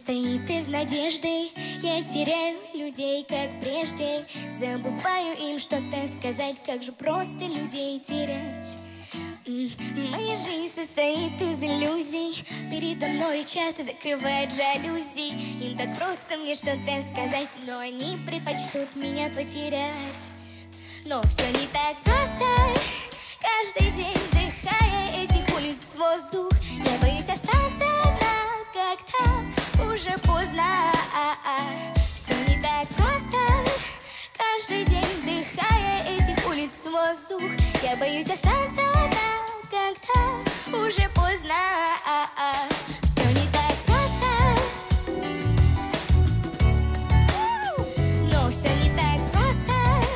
состоит из надежды. Я теряю людей, как прежде. Забываю им что-то сказать. Как же просто людей терять. Моя жизнь состоит из иллюзий. Передо мной часто закрывают жалюзи. Им так просто мне что-то сказать, но они предпочтут меня потерять. Но все не так просто. Каждый день вдыхая этих улиц воздух, я боюсь остаться одна, как-то уже поздно. Все не так просто. Каждый день вдыхая этих улиц воздух, я боюсь остаться одна, как-то уже поздно. Все не так просто. Но все не так просто.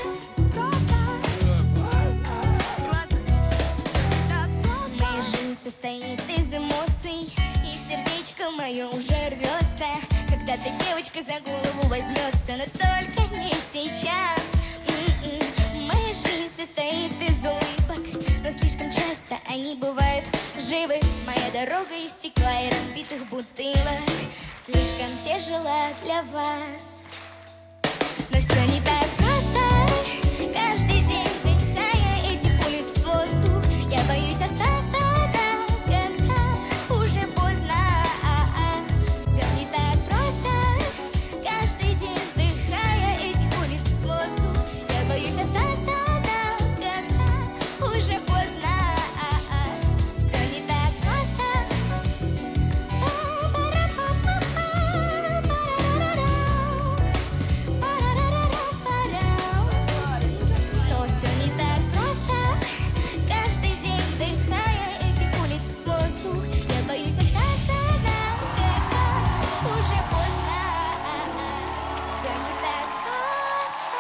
Моя жизнь состоит из эмоций, и сердечко мое уже рвется. Когда-то девочка за голову возьмется, но только не сейчас. Моя жизнь состоит из улыбок, но слишком часто они бывают живы. Моя дорога из стекла и разбитых бутылок слишком тяжела для вас. Но все не так просто. Каждый день вдыхая этих улиц воздух, я боюсь остаться одна, когда уже поздно. Все не так просто. Каждый день вдыхая этих улиц воздух, я боюсь остаться одна, когда уже поздно. Все не так просто. Но все не так просто. Каждый день вдыхая этих улиц воздух, я боюсь остаться одна, когда уже поздно. Все не так просто.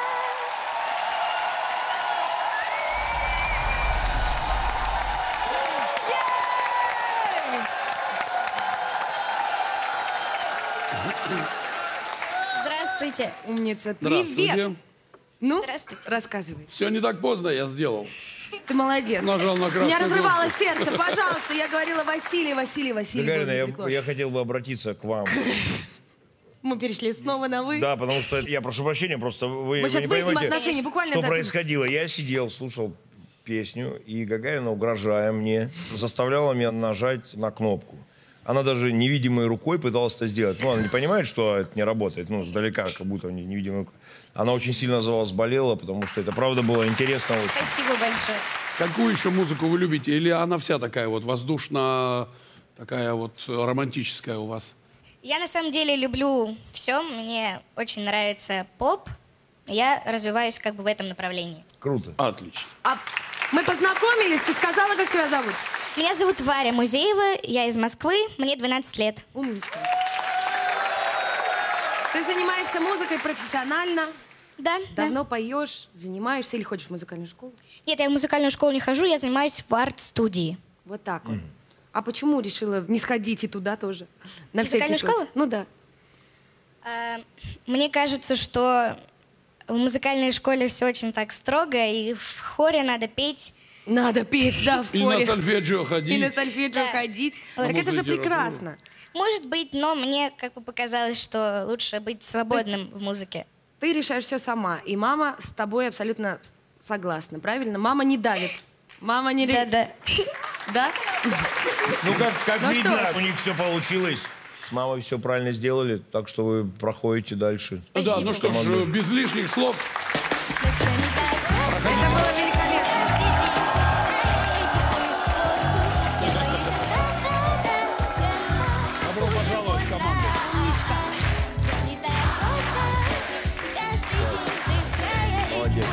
Здравствуйте. Умница. Здравствуйте. Привет. Ну, Здравствуйте. рассказывай. Все не так поздно я сделал. Ты молодец. Нажал на красную Меня разрывало кнопку. сердце. Пожалуйста, я говорила Василий. Гагарина, я хотел бы обратиться к вам. Мы перешли снова на «вы». Да, потому что, я прошу прощения, просто вы сейчас не выясним понимаете, отношения, буквально что так. происходило. Я сидел, слушал песню, и Гагарина, угрожая мне, заставляла меня нажать на кнопку. Она даже невидимой рукой пыталась это сделать. Ну, она не понимает, что это не работает, ну, сдалека, как будто невидимой рукой. Она очень сильно за вас болела, потому что это, правда, было интересно очень. Спасибо большое. Какую еще музыку вы любите? Или она вся такая вот воздушно, такая вот романтическая у вас? Я на самом деле люблю все. Мне очень нравится поп. Я развиваюсь как бы в этом направлении. Круто. Отлично. А мы познакомились, ты сказала, как тебя зовут? Меня зовут Варя Музеева, я из Москвы, мне 12 лет. Умничка. Ты занимаешься музыкой профессионально? Да, Давно поешь, занимаешься или ходишь в музыкальную школу? Нет, я в музыкальную школу не хожу, я занимаюсь в арт-студии. Вот так вот. А почему решила не сходить и туда тоже? На Музыкальную всякий случай? школу? Ну да. Мне кажется, что в музыкальной школе все очень так строго, и в хоре надо петь. Надо петь, да, в И хоре. на сольфеджио ходить. И на сольфеджио Да. ходить. Вот. Так это же Музыку, прекрасно. Может быть, но мне как бы показалось, что лучше быть свободным в музыке. Ты решаешь все сама, и мама с тобой абсолютно согласна, правильно? Мама не давит. Мама не... Да-да. Да? Ну, как Ну видно, что? у них все получилось. С мамой все правильно сделали, так что вы проходите дальше. Да, Спасибо. ну что ж, без лишних слов. Но всё не так просто. Это было великолепно. Добро пожаловать в команду. Молодец.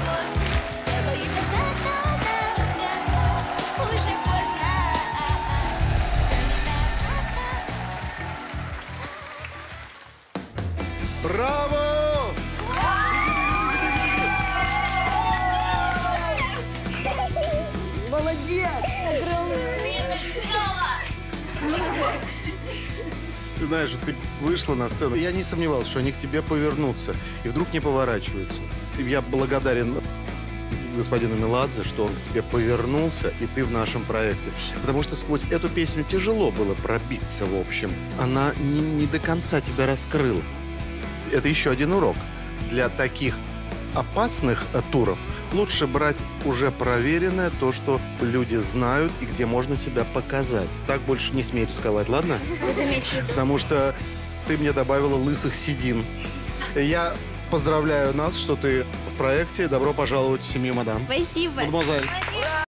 Браво! Ты знаешь, вот ты вышла на сцену. Я не сомневался, что они к тебе повернутся. И вдруг не поворачиваются. И я благодарен господину Меладзе, что он к тебе повернулся, и ты в нашем проекте. Потому что сквозь эту песню тяжело было пробиться, в общем. Она не до конца тебя раскрыла. Это еще один урок. Для таких опасных туров лучше брать уже проверенное, то, что люди знают и где можно себя показать. Так больше не смей рисковать, ладно? Буду иметь в виду. Потому что ты мне добавила лысых седин. Я поздравляю нас, что ты в проекте. Добро пожаловать в семью мадам. Спасибо. Мадемуазель.